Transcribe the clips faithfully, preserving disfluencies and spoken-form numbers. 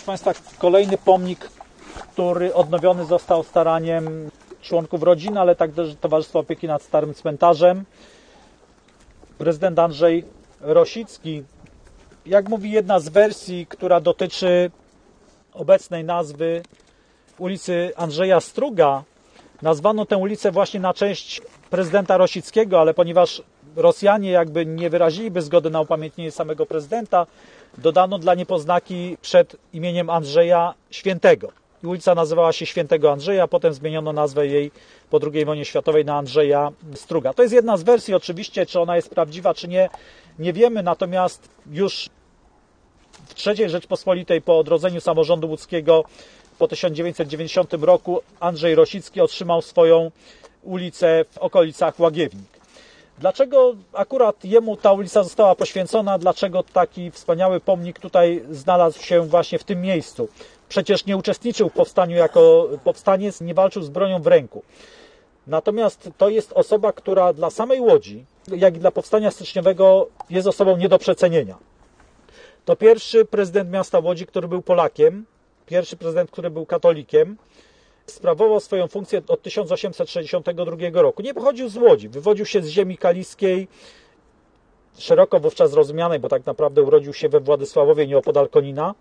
Proszę Państwa, kolejny pomnik, który odnowiony został staraniem członków rodziny, ale także Towarzystwa Opieki nad Starym Cmentarzem. Prezydent Andrzej Rosicki, jak mówi jedna z wersji, która dotyczy obecnej nazwy ulicy Andrzeja Struga, nazwano tę ulicę właśnie na cześć prezydenta Rosickiego, ale ponieważ Rosjanie jakby nie wyraziliby zgody na upamiętnienie samego prezydenta, dodano dla niepoznaki przed imieniem Andrzeja Świętego. I ulica nazywała się Świętego Andrzeja, potem zmieniono nazwę jej po drugiej wojnie światowej na Andrzeja Struga. To jest jedna z wersji oczywiście, czy ona jest prawdziwa, czy nie, nie wiemy, natomiast już w trzeciej Rzeczpospolitej po odrodzeniu samorządu łódzkiego po tysiąc dziewięćset dziewięćdziesiątym roku Andrzej Rosicki otrzymał swoją ulicę w okolicach Łagiewnik. Dlaczego akurat jemu ta ulica została poświęcona? Dlaczego taki wspaniały pomnik tutaj znalazł się właśnie w tym miejscu? Przecież nie uczestniczył w powstaniu jako powstaniec, nie walczył z bronią w ręku. Natomiast to jest osoba, która dla samej Łodzi, jak i dla powstania styczniowego jest osobą nie do przecenienia. To pierwszy prezydent miasta Łodzi, który był Polakiem, pierwszy prezydent, który był katolikiem. Sprawował swoją funkcję od tysiąc osiemset sześćdziesiątego drugiego roku. Nie pochodził z Łodzi, wywodził się z ziemi kaliskiej, szeroko wówczas rozumianej, bo tak naprawdę urodził się we Władysławowie, nieopodal Konina.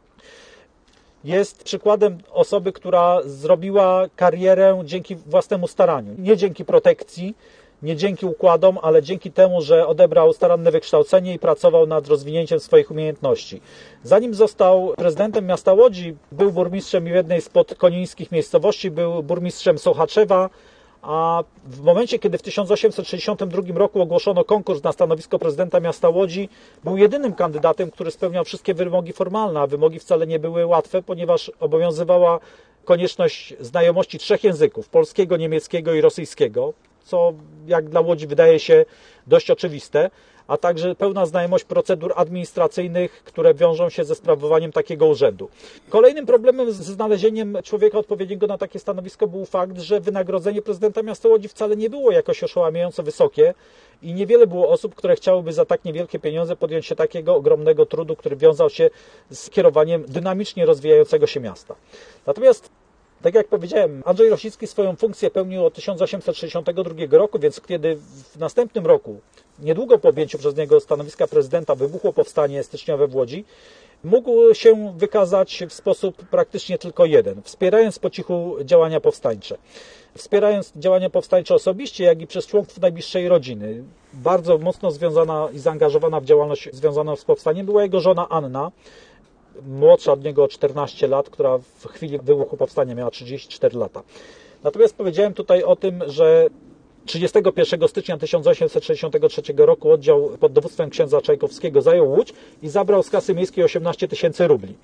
Jest przykładem osoby, która zrobiła karierę dzięki własnemu staraniu. Nie dzięki protekcji, nie dzięki układom, ale dzięki temu, że odebrał staranne wykształcenie i pracował nad rozwinięciem swoich umiejętności. Zanim został prezydentem miasta Łodzi, był burmistrzem jednej z podkonińskich miejscowości, był burmistrzem Sochaczewa, a w momencie, kiedy w tysiąc osiemset sześćdziesiątym drugim roku ogłoszono konkurs na stanowisko prezydenta miasta Łodzi, był jedynym kandydatem, który spełniał wszystkie wymogi formalne, a wymogi wcale nie były łatwe, ponieważ obowiązywała konieczność znajomości trzech języków, polskiego, niemieckiego i rosyjskiego, co jak dla Łodzi wydaje się dość oczywiste, a także pełna znajomość procedur administracyjnych, które wiążą się ze sprawowaniem takiego urzędu. Kolejnym problemem ze znalezieniem człowieka odpowiedniego na takie stanowisko był fakt, że wynagrodzenie prezydenta miasta Łodzi wcale nie było jakoś oszałamiająco wysokie i niewiele było osób, które chciałyby za tak niewielkie pieniądze podjąć się takiego ogromnego trudu, który wiązał się z kierowaniem dynamicznie rozwijającego się miasta. Natomiast tak jak powiedziałem, Andrzej Rosicki swoją funkcję pełnił od tysiąc osiemset sześćdziesiątego drugiego roku, więc kiedy w następnym roku, niedługo po objęciu przez niego stanowiska prezydenta, wybuchło powstanie styczniowe w Łodzi, mógł się wykazać w sposób praktycznie tylko jeden, wspierając po cichu działania powstańcze. Wspierając działania powstańcze osobiście, jak i przez członków najbliższej rodziny. Bardzo mocno związana i zaangażowana w działalność związaną z powstaniem była jego żona Anna, młodsza od niego o czternaście lat, która w chwili wybuchu powstania miała trzydzieści cztery lata. Natomiast powiedziałem tutaj o tym, że trzydziestego pierwszego stycznia tysiąc osiemset sześćdziesiątego trzeciego roku oddział pod dowództwem księdza Czajkowskiego zajął Łódź i zabrał z kasy miejskiej osiemnaście tysięcy rubli.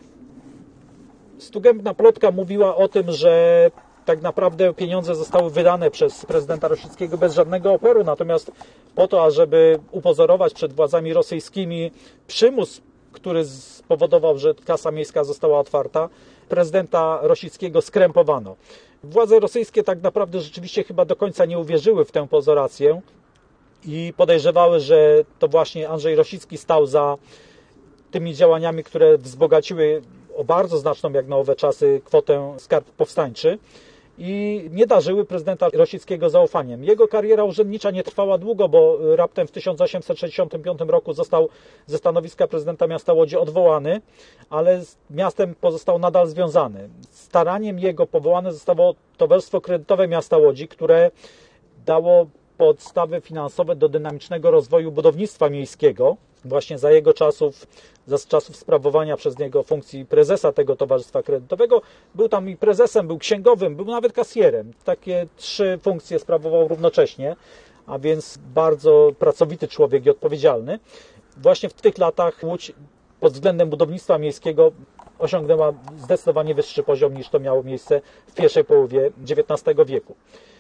Stugębna plotka mówiła o tym, że tak naprawdę pieniądze zostały wydane przez prezydenta Rosickiego bez żadnego oporu, natomiast po to, ażeby upozorować przed władzami rosyjskimi przymus, który spowodował, że kasa miejska została otwarta, prezydenta Rosickiego skrępowano. Władze rosyjskie tak naprawdę rzeczywiście chyba do końca nie uwierzyły w tę pozorację i podejrzewały, że to właśnie Andrzej Rosicki stał za tymi działaniami, które wzbogaciły o bardzo znaczną jak na owe czasy kwotę skarb powstańczy i nie darzyły prezydenta Rosickiego zaufaniem. Jego kariera urzędnicza nie trwała długo, bo raptem w tysiąc osiemset sześćdziesiątym piątym roku został ze stanowiska prezydenta miasta Łodzi odwołany, ale z miastem pozostał nadal związany. Staraniem jego powołane zostało Towarzystwo Kredytowe Miasta Łodzi, które dało podstawy finansowe do dynamicznego rozwoju budownictwa miejskiego. Właśnie za jego czasów, za czasów sprawowania przez niego funkcji prezesa tego Towarzystwa Kredytowego, był tam i prezesem, był księgowym, był nawet kasjerem. Takie trzy funkcje sprawował równocześnie, a więc bardzo pracowity człowiek i odpowiedzialny. Właśnie w tych latach Łódź pod względem budownictwa miejskiego osiągnęła zdecydowanie wyższy poziom niż to miało miejsce w pierwszej połowie dziewiętnastego wieku.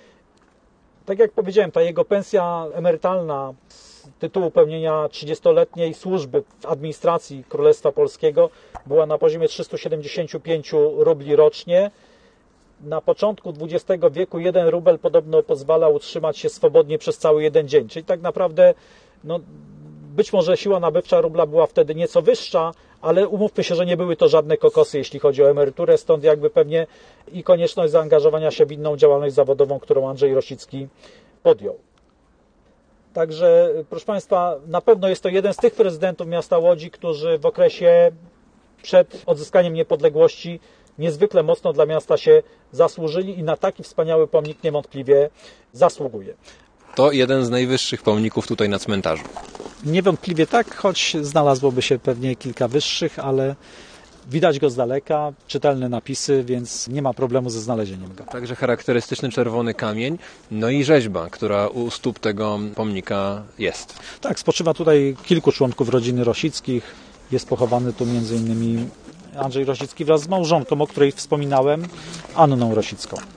Tak jak powiedziałem, ta jego pensja emerytalna z tytułu pełnienia trzydziestoletniej służby w administracji Królestwa Polskiego była na poziomie trzysta siedemdziesiąt pięć rubli rocznie. Na początku dwudziestego wieku jeden rubel podobno pozwala utrzymać się swobodnie przez cały jeden dzień. Czyli tak naprawdę no, Być może siła nabywcza rubla była wtedy nieco wyższa, ale umówmy się, że nie były to żadne kokosy, jeśli chodzi o emeryturę, stąd jakby pewnie i konieczność zaangażowania się w inną działalność zawodową, którą Andrzej Rosicki podjął. Także, proszę Państwa, na pewno jest to jeden z tych prezydentów miasta Łodzi, którzy w okresie przed odzyskaniem niepodległości niezwykle mocno dla miasta się zasłużyli i na taki wspaniały pomnik niewątpliwie zasługuje. To jeden z najwyższych pomników tutaj na cmentarzu. Niewątpliwie tak, choć znalazłoby się pewnie kilka wyższych, ale widać go z daleka, czytelne napisy, więc nie ma problemu ze znalezieniem go. Także charakterystyczny czerwony kamień, no i rzeźba, która u stóp tego pomnika jest. Tak, spoczywa tutaj kilku członków rodziny Rosickich. Jest pochowany tu między innymi Andrzej Rosicki wraz z małżonką, o której wspominałem, Anną Rosicką.